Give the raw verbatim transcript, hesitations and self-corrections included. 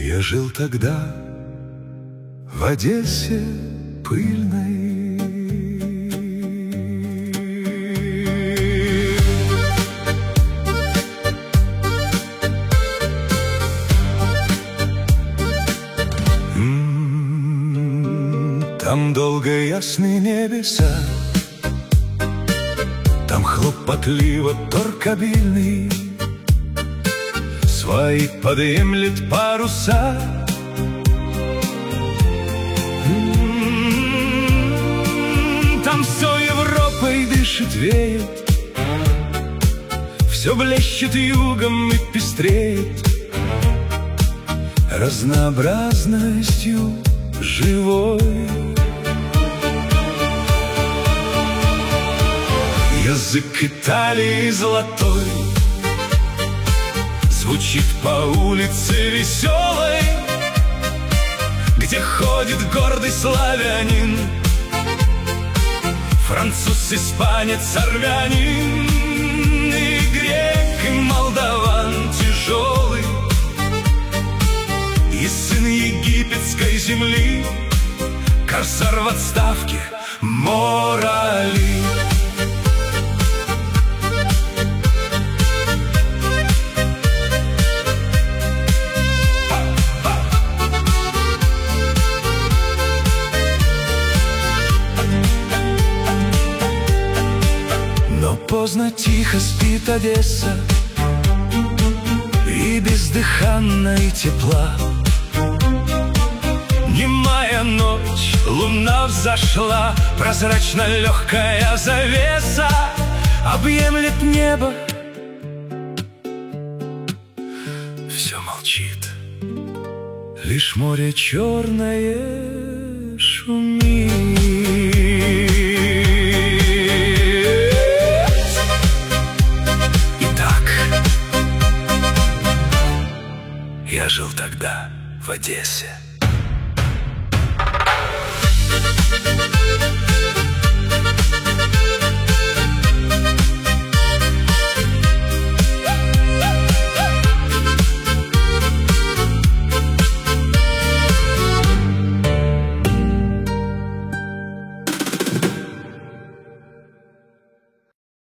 Я жил тогда в Одессе пыльной. Там долго ясные небеса, там хлопотливо торкобильный свои подъемлет паруса. Там все Европой дышит, веет, все блещет югом и пестреет разнообразностью живой. Язык Италии золотой звучит по улице веселой, где ходит гордый славянин, француз, испанец, армянин, и грек, и молдаван тяжелый, и сын египетской земли, корсар в отставке Морали. Но поздно тихо спит Одесса, и бездыханна и тепла. Немая ночь, луна взошла, прозрачно легкая завеса объемлет небо. Все молчит, лишь море черное шумит. Я жил тогда в Одессе.